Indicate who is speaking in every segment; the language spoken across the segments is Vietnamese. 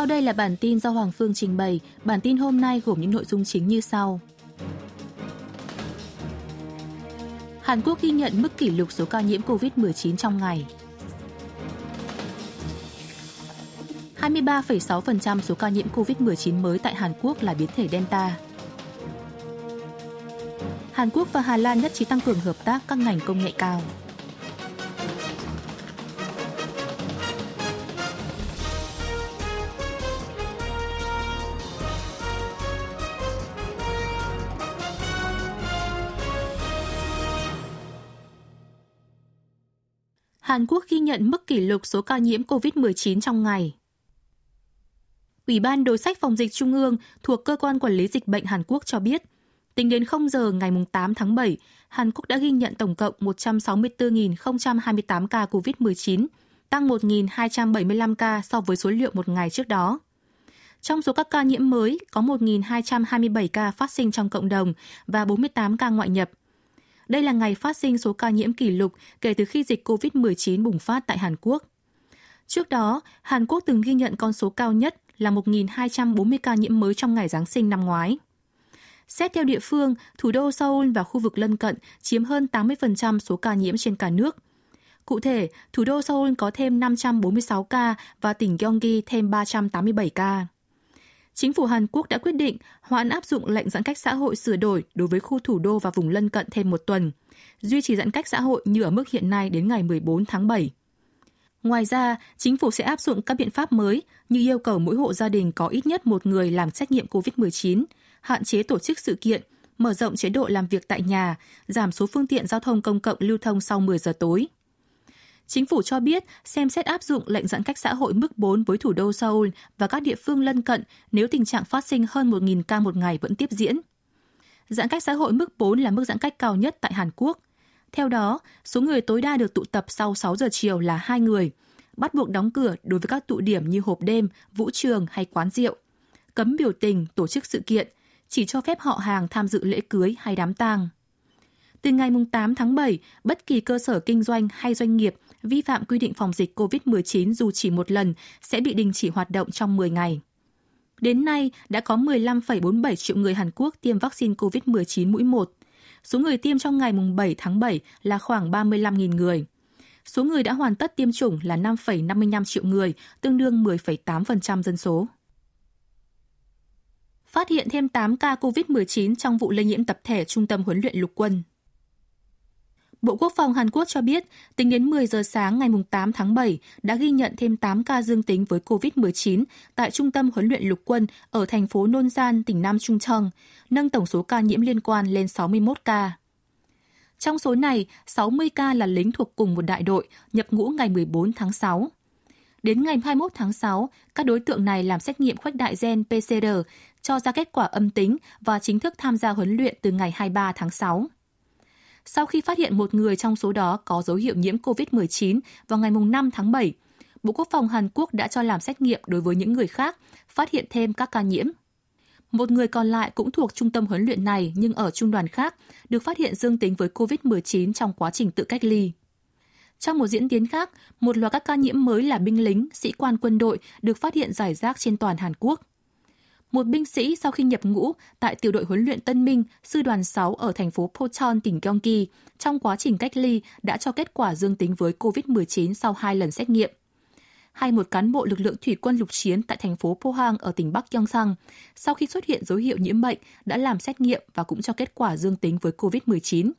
Speaker 1: Sau đây là bản tin do Hoàng Phương trình bày. Bản tin hôm nay gồm những nội dung chính như sau. Hàn Quốc ghi nhận mức kỷ lục số ca nhiễm COVID-19 trong ngày. 23,6% số ca nhiễm COVID-19 mới tại Hàn Quốc là biến thể Delta. Hàn Quốc và Hà Lan nhất trí tăng cường hợp tác các ngành công nghệ cao. Hàn Quốc ghi nhận mức kỷ lục số ca nhiễm COVID-19 trong ngày. Ủy ban Đối sách Phòng dịch Trung ương thuộc Cơ quan Quản lý Dịch bệnh Hàn Quốc cho biết, tính đến 0 giờ ngày 8 tháng 7, Hàn Quốc đã ghi nhận tổng cộng 164.028 ca COVID-19, tăng 1.275 ca so với số liệu một ngày trước đó. Trong số các ca nhiễm mới, có 1.227 ca phát sinh trong cộng đồng và 48 ca ngoại nhập. Đây là ngày phát sinh số ca nhiễm kỷ lục kể từ khi dịch COVID-19 bùng phát tại Hàn Quốc. Trước đó, Hàn Quốc từng ghi nhận con số cao nhất là 1.240 ca nhiễm mới trong ngày Giáng sinh năm ngoái. Xét theo địa phương, thủ đô Seoul và khu vực lân cận chiếm hơn 80% số ca nhiễm trên cả nước. Cụ thể, thủ đô Seoul có thêm 546 ca và tỉnh Gyeonggi thêm 387 ca. Chính phủ Hàn Quốc đã quyết định hoãn áp dụng lệnh giãn cách xã hội sửa đổi đối với khu thủ đô và vùng lân cận thêm một tuần, duy trì giãn cách xã hội như ở mức hiện nay đến ngày 14 tháng 7. Ngoài ra, chính phủ sẽ áp dụng các biện pháp mới như yêu cầu mỗi hộ gia đình có ít nhất một người làm xét nghiệm COVID-19, hạn chế tổ chức sự kiện, mở rộng chế độ làm việc tại nhà, giảm số phương tiện giao thông công cộng lưu thông sau 10 giờ tối. Chính phủ cho biết xem xét áp dụng lệnh giãn cách xã hội mức 4 với thủ đô Seoul và các địa phương lân cận nếu tình trạng phát sinh hơn 1.000 ca một ngày vẫn tiếp diễn. Giãn cách xã hội mức 4 là mức giãn cách cao nhất tại Hàn Quốc. Theo đó, số người tối đa được tụ tập sau 6 giờ chiều là 2 người, bắt buộc đóng cửa đối với các tụ điểm như hộp đêm, vũ trường hay quán rượu, cấm biểu tình, tổ chức sự kiện, chỉ cho phép họ hàng tham dự lễ cưới hay đám tang. Từ ngày 8 tháng 7, bất kỳ cơ sở kinh doanh hay doanh nghiệp vi phạm quy định phòng dịch COVID-19 dù chỉ một lần sẽ bị đình chỉ hoạt động trong 10 ngày. Đến nay, đã có 15,47 triệu người Hàn Quốc tiêm vaccine COVID-19 mũi 1. Số người tiêm trong ngày 7 tháng 7 là khoảng 35.000 người. Số người đã hoàn tất tiêm chủng là 5,55 triệu người, tương đương 10,8% dân số. Phát hiện thêm 8 ca COVID-19 trong vụ lây nhiễm tập thể Trung tâm huấn luyện lục quân. Bộ Quốc phòng Hàn Quốc cho biết, tính đến 10 giờ sáng ngày 8 tháng 7 đã ghi nhận thêm 8 ca dương tính với COVID-19 tại Trung tâm huấn luyện lục quân ở thành phố Nonsan, tỉnh Nam Chungcheong, nâng tổng số ca nhiễm liên quan lên 61 ca. Trong số này, 60 ca là lính thuộc cùng một đại đội, nhập ngũ ngày 14 tháng 6. Đến ngày 21 tháng 6, các đối tượng này làm xét nghiệm khuếch đại gen PCR, cho ra kết quả âm tính và chính thức tham gia huấn luyện từ ngày 23 tháng 6. Sau khi phát hiện một người trong số đó có dấu hiệu nhiễm COVID-19 vào ngày 5 tháng 7, Bộ Quốc phòng Hàn Quốc đã cho làm xét nghiệm đối với những người khác, phát hiện thêm các ca nhiễm. Một người còn lại cũng thuộc trung tâm huấn luyện này nhưng ở trung đoàn khác, được phát hiện dương tính với COVID-19 trong quá trình tự cách ly. Trong một diễn biến khác, một loạt các ca nhiễm mới là binh lính, sĩ quan quân đội được phát hiện rải rác trên toàn Hàn Quốc. Một binh sĩ sau khi nhập ngũ tại tiểu đội huấn luyện Tân Minh, sư đoàn 6 ở thành phố Pocheon, tỉnh Gyeonggi, trong quá trình cách ly đã cho kết quả dương tính với COVID-19 sau 2 lần xét nghiệm. Hay một cán bộ lực lượng thủy quân lục chiến tại thành phố Pohang ở tỉnh Bắc Gyeongsang, sau khi xuất hiện dấu hiệu nhiễm bệnh đã làm xét nghiệm và cũng cho kết quả dương tính với COVID-19.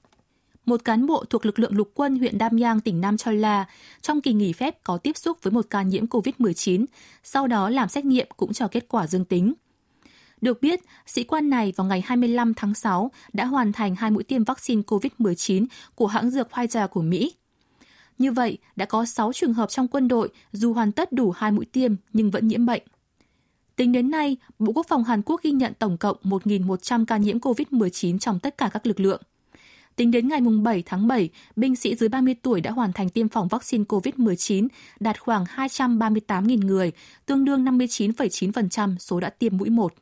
Speaker 1: Một cán bộ thuộc lực lượng lục quân huyện Damyang, tỉnh Nam Cholla, trong kỳ nghỉ phép có tiếp xúc với một ca nhiễm COVID-19, sau đó làm xét nghiệm cũng cho kết quả dương tính. Được biết, sĩ quan này vào ngày 25 tháng 6 đã hoàn thành 2 mũi tiêm vaccine COVID-19 của hãng dược Pfizer của Mỹ. Như vậy, đã có 6 trường hợp trong quân đội dù hoàn tất đủ 2 mũi tiêm nhưng vẫn nhiễm bệnh. Tính đến nay, Bộ Quốc phòng Hàn Quốc ghi nhận tổng cộng 1.100 ca nhiễm COVID-19 trong tất cả các lực lượng. Tính đến ngày 7 tháng 7, binh sĩ dưới 30 tuổi đã hoàn thành tiêm phòng vaccine COVID-19, đạt khoảng 238.000 người, tương đương 59,9% số đã tiêm mũi 1.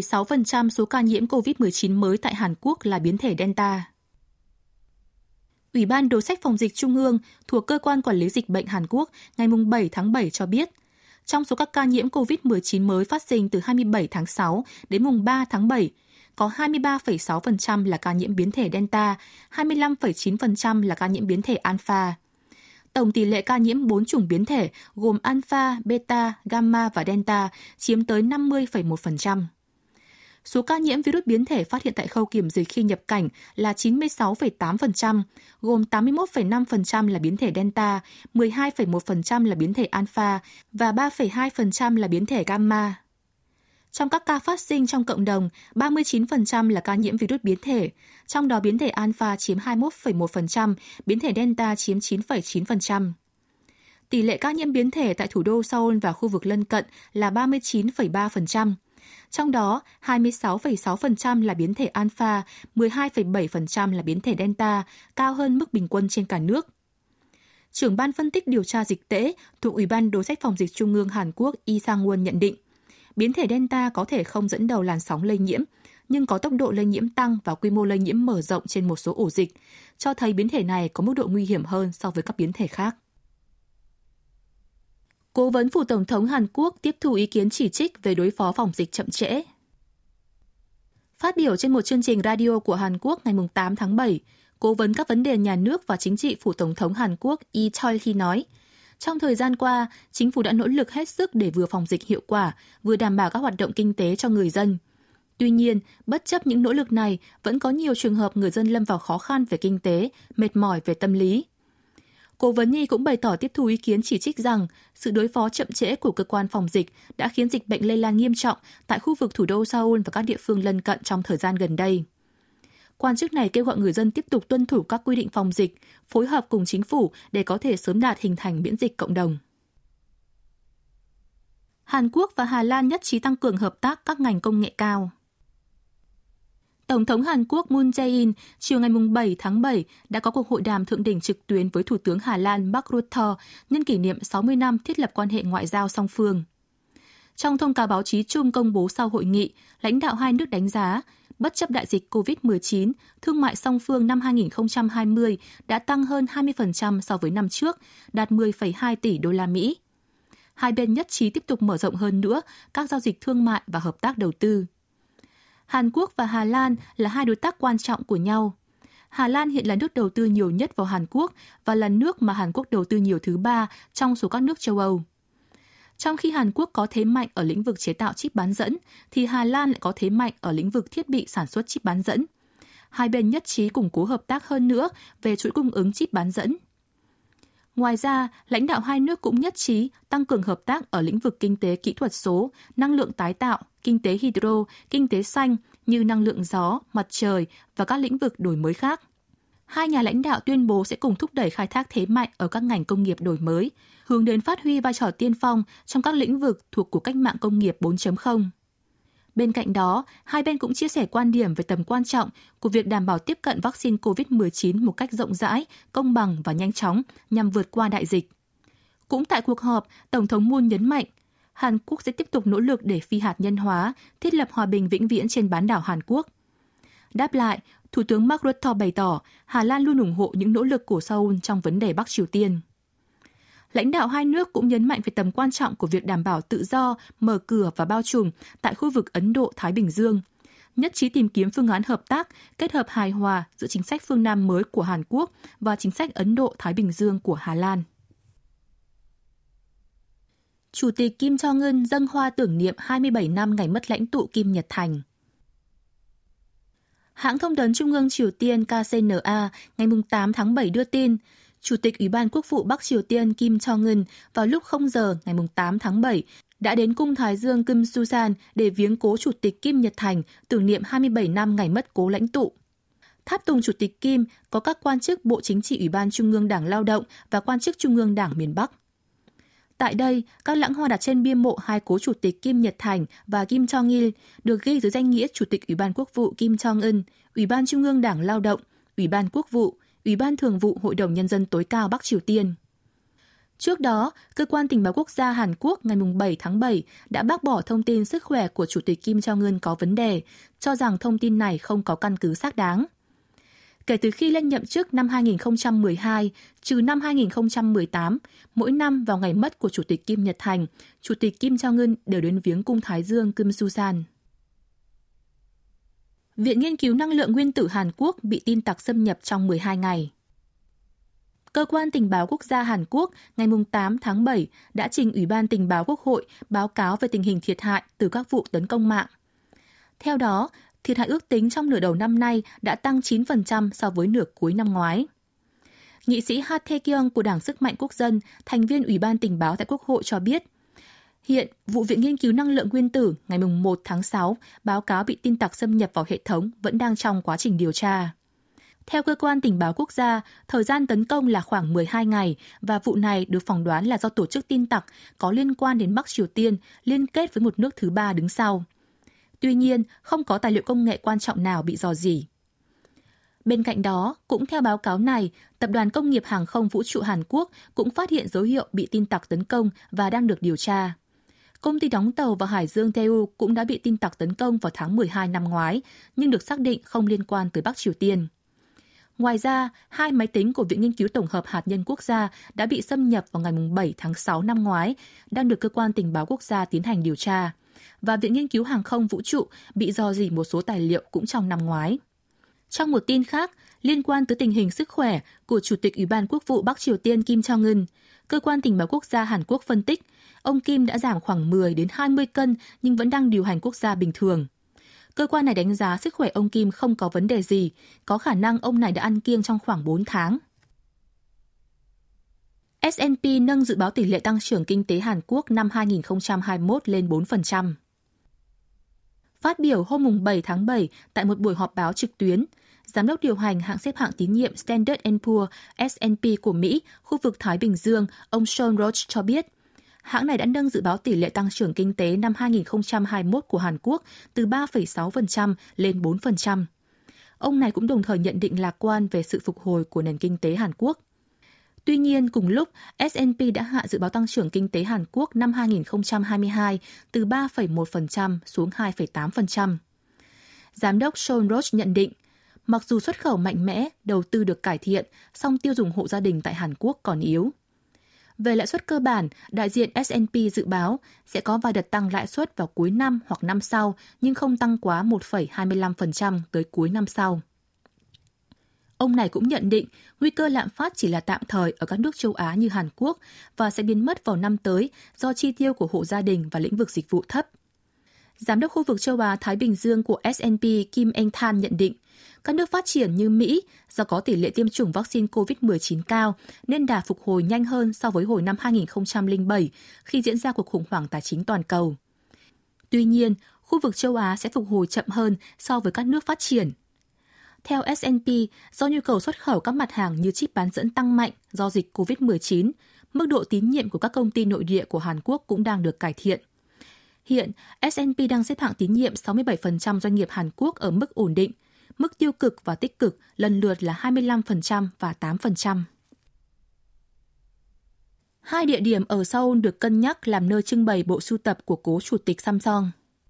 Speaker 1: 23,6% số ca nhiễm COVID-19 mới tại Hàn Quốc là biến thể Delta. Ủy ban Đối sách Phòng dịch Trung ương thuộc Cơ quan Quản lý Dịch bệnh Hàn Quốc ngày 7 tháng 7 cho biết, trong số các ca nhiễm COVID-19 mới phát sinh từ 27 tháng 6 đến mùng 3 tháng 7, có 23,6% là ca nhiễm biến thể Delta, 25,9% là ca nhiễm biến thể Alpha. Tổng tỷ lệ ca nhiễm 4 chủng biến thể gồm Alpha, Beta, Gamma và Delta chiếm tới 50,1%. Số ca nhiễm virus biến thể phát hiện tại khâu kiểm dịch khi nhập cảnh là 96,8%, gồm 81,5% là biến thể Delta, 12,1% là biến thể Alpha và 3,2% là biến thể Gamma. Trong các ca phát sinh trong cộng đồng, 39% là ca nhiễm virus biến thể, trong đó biến thể Alpha chiếm 21,1%, biến thể Delta chiếm 9,9%. Tỷ lệ ca nhiễm biến thể tại thủ đô Seoul và khu vực lân cận là 39,3%. Trong đó, 26,6% là biến thể Alpha, 12,7% là biến thể Delta, cao hơn mức bình quân trên cả nước. Trưởng ban phân tích điều tra dịch tễ thuộc Ủy ban Đối sách Phòng dịch Trung ương Hàn Quốc Lee Sang-won nhận định, biến thể Delta có thể không dẫn đầu làn sóng lây nhiễm, nhưng có tốc độ lây nhiễm tăng và quy mô lây nhiễm mở rộng trên một số ổ dịch, cho thấy biến thể này có mức độ nguy hiểm hơn so với các biến thể khác. Cố vấn phủ Tổng thống Hàn Quốc tiếp thu ý kiến chỉ trích về đối phó phòng dịch chậm trễ. Phát biểu trên một chương trình radio của Hàn Quốc ngày 8 tháng 7, Cố vấn các vấn đề nhà nước và chính trị phủ Tổng thống Hàn Quốc Lee Chol-hee nói, trong thời gian qua, chính phủ đã nỗ lực hết sức để vừa phòng dịch hiệu quả, vừa đảm bảo các hoạt động kinh tế cho người dân. Tuy nhiên, bất chấp những nỗ lực này, vẫn có nhiều trường hợp người dân lâm vào khó khăn về kinh tế, mệt mỏi về tâm lý. Cố vấn Nhi cũng bày tỏ tiếp thu ý kiến chỉ trích rằng sự đối phó chậm trễ của cơ quan phòng dịch đã khiến dịch bệnh lây lan nghiêm trọng tại khu vực thủ đô Seoul và các địa phương lân cận trong thời gian gần đây. Quan chức này kêu gọi người dân tiếp tục tuân thủ các quy định phòng dịch, phối hợp cùng chính phủ để có thể sớm đạt hình thành miễn dịch cộng đồng. Hàn Quốc và Hà Lan nhất trí tăng cường hợp tác các ngành công nghệ cao. Tổng thống Hàn Quốc Moon Jae-in chiều ngày 7 tháng 7 đã có cuộc hội đàm thượng đỉnh trực tuyến với Thủ tướng Hà Lan Mark Rutte nhân kỷ niệm 60 năm thiết lập quan hệ ngoại giao song phương. Trong thông cáo báo chí chung công bố sau hội nghị, lãnh đạo hai nước đánh giá, bất chấp đại dịch COVID-19, thương mại song phương năm 2020 đã tăng hơn 20% so với năm trước, đạt 10,2 tỷ đô la Mỹ. Hai bên nhất trí tiếp tục mở rộng hơn nữa các giao dịch thương mại và hợp tác đầu tư. Hàn Quốc và Hà Lan là hai đối tác quan trọng của nhau. Hà Lan hiện là nước đầu tư nhiều nhất vào Hàn Quốc và là nước mà Hàn Quốc đầu tư nhiều thứ 3 trong số các nước châu Âu. Trong khi Hàn Quốc có thế mạnh ở lĩnh vực chế tạo chip bán dẫn, thì Hà Lan lại có thế mạnh ở lĩnh vực thiết bị sản xuất chip bán dẫn. Hai bên nhất trí củng cố hợp tác hơn nữa về chuỗi cung ứng chip bán dẫn. Ngoài ra, lãnh đạo hai nước cũng nhất trí tăng cường hợp tác ở lĩnh vực kinh tế kỹ thuật số, năng lượng tái tạo, kinh tế hydro, kinh tế xanh như năng lượng gió, mặt trời và các lĩnh vực đổi mới khác. Hai nhà lãnh đạo tuyên bố sẽ cùng thúc đẩy khai thác thế mạnh ở các ngành công nghiệp đổi mới, hướng đến phát huy vai trò tiên phong trong các lĩnh vực thuộc cuộc cách mạng công nghiệp 4.0. Bên cạnh đó, hai bên cũng chia sẻ quan điểm về tầm quan trọng của việc đảm bảo tiếp cận vaccine COVID-19 một cách rộng rãi, công bằng và nhanh chóng nhằm vượt qua đại dịch. Cũng tại cuộc họp, Tổng thống Moon nhấn mạnh, Hàn Quốc sẽ tiếp tục nỗ lực để phi hạt nhân hóa, thiết lập hòa bình vĩnh viễn trên bán đảo Hàn Quốc. Đáp lại, Thủ tướng Mark Rutte bày tỏ Hà Lan luôn ủng hộ những nỗ lực của Seoul trong vấn đề Bắc Triều Tiên. Lãnh đạo hai nước cũng nhấn mạnh về tầm quan trọng của việc đảm bảo tự do, mở cửa và bao trùm tại khu vực Ấn Độ-Thái Bình Dương, nhất trí tìm kiếm phương án hợp tác kết hợp hài hòa giữa chính sách phương Nam mới của Hàn Quốc và chính sách Ấn Độ-Thái Bình Dương của Hà Lan. Chủ tịch Kim Jong-un dâng hoa tưởng niệm 27 năm ngày mất lãnh tụ Kim Nhật Thành. Hãng thông tấn Trung ương Triều Tiên KCNA ngày 8 tháng 7 đưa tin, Chủ tịch Ủy ban Quốc vụ Bắc Triều Tiên Kim Jong-un vào lúc 0 giờ ngày 8 tháng 7 đã đến cung Thái Dương Kim Susan để viếng cố Chủ tịch Kim Nhật Thành tưởng niệm 27 năm ngày mất cố lãnh tụ. Tháp tùng Chủ tịch Kim có các quan chức Bộ Chính trị Ủy ban Trung ương Đảng Lao động và quan chức Trung ương Đảng miền Bắc. Tại đây, các lẵng hoa đặt trên bia mộ hai cố Chủ tịch Kim Nhật Thành và Kim Jong-il được ghi dưới danh nghĩa Chủ tịch Ủy ban Quốc vụ Kim Jong-un, Ủy ban Trung ương Đảng Lao động, Ủy ban Quốc vụ, Ủy ban Thường vụ Hội đồng Nhân dân tối cao Bắc Triều Tiên. Trước đó, Cơ quan Tình báo Quốc gia Hàn Quốc ngày 7 tháng 7 đã bác bỏ thông tin sức khỏe của Chủ tịch Kim Jong-un có vấn đề, cho rằng thông tin này không có căn cứ xác đáng. Kể từ khi lên nhậm chức năm 2012, trừ năm 2018, mỗi năm vào ngày mất của Chủ tịch Kim Nhật Thành, Chủ tịch Kim Jong-un đều đến viếng cung Thái Dương Kim Susan. Viện Nghiên cứu Năng lượng Nguyên tử Hàn Quốc bị tin tặc xâm nhập trong 12 ngày. Cơ quan Tình báo Quốc gia Hàn Quốc ngày 8 tháng 7 đã trình Ủy ban Tình báo Quốc hội báo cáo về tình hình thiệt hại từ các vụ tấn công mạng. Theo đó, thiệt hại ước tính trong nửa đầu năm nay đã tăng 9% so với nửa cuối năm ngoái. Nghị sĩ Ha Tae-kyung của Đảng Sức mạnh Quốc dân, thành viên Ủy ban Tình báo tại Quốc hội cho biết, hiện, vụ Viện Nghiên cứu Năng lượng Nguyên tử ngày 1 tháng 6 báo cáo bị tin tặc xâm nhập vào hệ thống vẫn đang trong quá trình điều tra. Theo Cơ quan Tình báo Quốc gia, thời gian tấn công là khoảng 12 ngày và vụ này được phỏng đoán là do tổ chức tin tặc có liên quan đến Bắc Triều Tiên liên kết với một nước thứ ba đứng sau. Tuy nhiên, không có tài liệu công nghệ quan trọng nào bị rò rỉ. Bên cạnh đó, cũng theo báo cáo này, Tập đoàn Công nghiệp Hàng không Vũ trụ Hàn Quốc cũng phát hiện dấu hiệu bị tin tặc tấn công và đang được điều tra. Công ty đóng tàu vào Hải dương Daewoo cũng đã bị tin tặc tấn công vào tháng 12 năm ngoái, nhưng được xác định không liên quan tới Bắc Triều Tiên. Ngoài ra, 2 máy tính của Viện Nghiên cứu Tổng hợp Hạt nhân Quốc gia đã bị xâm nhập vào ngày 7 tháng 6 năm ngoái, đang được Cơ quan Tình báo Quốc gia tiến hành điều tra. Và Viện Nghiên cứu Hàng không Vũ trụ bị rò rỉ một số tài liệu cũng trong năm ngoái. Trong một tin khác, liên quan tới tình hình sức khỏe của Chủ tịch Ủy ban Quốc vụ Bắc Triều Tiên Kim Jong-un, Cơ quan Tình báo Quốc gia Hàn Quốc phân tích, ông Kim đã giảm khoảng 10 đến 20 cân nhưng vẫn đang điều hành quốc gia bình thường. Cơ quan này đánh giá sức khỏe ông Kim không có vấn đề gì, có khả năng ông này đã ăn kiêng trong khoảng 4 tháng. S&P nâng dự báo tỷ lệ tăng trưởng kinh tế Hàn Quốc năm 2021 lên 4%. Phát biểu hôm 7 tháng 7 tại một buổi họp báo trực tuyến, Giám đốc điều hành hãng xếp hạng tín nhiệm Standard & Poor's S&P của Mỹ, khu vực Thái Bình Dương, ông Sean Roach cho biết, hãng này đã nâng dự báo tỷ lệ tăng trưởng kinh tế năm 2021 của Hàn Quốc từ 3,6% lên 4%. Ông này cũng đồng thời nhận định lạc quan về sự phục hồi của nền kinh tế Hàn Quốc. Tuy nhiên, cùng lúc, S&P đã hạ dự báo tăng trưởng kinh tế Hàn Quốc năm 2022 từ 3,1% xuống 2,8%. Giám đốc Sean Roach nhận định, mặc dù xuất khẩu mạnh mẽ, đầu tư được cải thiện, song tiêu dùng hộ gia đình tại Hàn Quốc còn yếu. Về lãi suất cơ bản, đại diện S&P dự báo sẽ có vài đợt tăng lãi suất vào cuối năm hoặc năm sau, nhưng không tăng quá 1,25% tới cuối năm sau. Ông này cũng nhận định nguy cơ lạm phát chỉ là tạm thời ở các nước châu Á như Hàn Quốc và sẽ biến mất vào năm tới do chi tiêu của hộ gia đình và lĩnh vực dịch vụ thấp. Giám đốc khu vực châu Á-Thái Bình Dương của S&P Kim Anh-than nhận định, các nước phát triển như Mỹ do có tỷ lệ tiêm chủng vaccine COVID-19 cao nên đà phục hồi nhanh hơn so với hồi năm 2007 khi diễn ra cuộc khủng hoảng tài chính toàn cầu. Tuy nhiên, khu vực châu Á sẽ phục hồi chậm hơn so với các nước phát triển. Theo S&P, do nhu cầu xuất khẩu các mặt hàng như chip bán dẫn tăng mạnh do dịch COVID-19, mức độ tín nhiệm của các công ty nội địa của Hàn Quốc cũng đang được cải thiện. Hiện, S&P đang xếp hạng tín nhiệm 67% doanh nghiệp Hàn Quốc ở mức ổn định, mức tiêu cực và tích cực lần lượt là 25% và 8%. 2 địa điểm ở Seoul được cân nhắc làm nơi trưng bày bộ sưu tập của cố chủ tịch Samsung.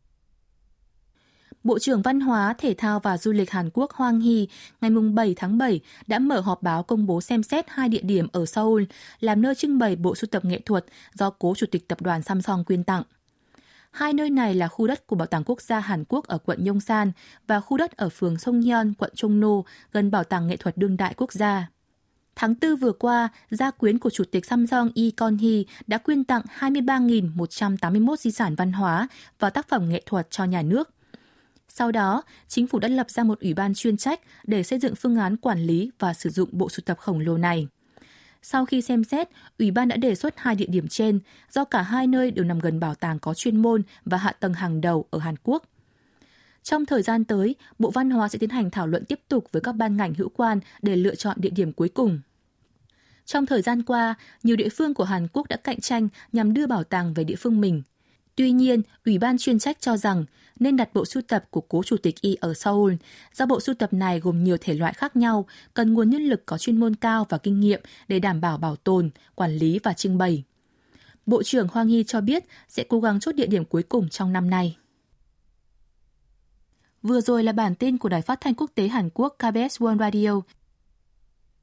Speaker 1: Bộ trưởng Văn hóa, Thể thao và Du lịch Hàn Quốc Hwang Hee ngày 7 tháng 7 đã mở họp báo công bố xem xét 2 địa điểm ở Seoul làm nơi trưng bày bộ sưu tập nghệ thuật do cố chủ tịch tập đoàn Samsung quyên tặng. 2 nơi này là khu đất của Bảo tàng Quốc gia Hàn Quốc ở quận Yongsan và khu đất ở phường Songyeon, quận Chungno, gần Bảo tàng Nghệ thuật Đương đại Quốc gia. Tháng 4 vừa qua, gia quyến của Chủ tịch Samsung Lee Kon-hee đã quyên tặng 23.181 di sản văn hóa và tác phẩm nghệ thuật cho nhà nước. Sau đó, chính phủ đã lập ra một ủy ban chuyên trách để xây dựng phương án quản lý và sử dụng bộ sưu tập khổng lồ này. Sau khi xem xét, Ủy ban đã đề xuất 2 địa điểm trên do cả 2 nơi đều nằm gần bảo tàng có chuyên môn và hạ tầng hàng đầu ở Hàn Quốc. Trong thời gian tới, Bộ Văn hóa sẽ tiến hành thảo luận tiếp tục với các ban ngành hữu quan để lựa chọn địa điểm cuối cùng. Trong thời gian qua, nhiều địa phương của Hàn Quốc đã cạnh tranh nhằm đưa bảo tàng về địa phương mình. Tuy nhiên, Ủy ban chuyên trách cho rằng nên đặt bộ sưu tập của cố chủ tịch Lee ở Seoul, do bộ sưu tập này gồm nhiều thể loại khác nhau, cần nguồn nhân lực có chuyên môn cao và kinh nghiệm để đảm bảo bảo tồn, quản lý và trưng bày. Bộ trưởng Hwang Hee cho biết sẽ cố gắng chốt địa điểm cuối cùng trong năm nay. Vừa rồi là bản tin của Đài Phát thanh Quốc tế Hàn Quốc KBS World Radio.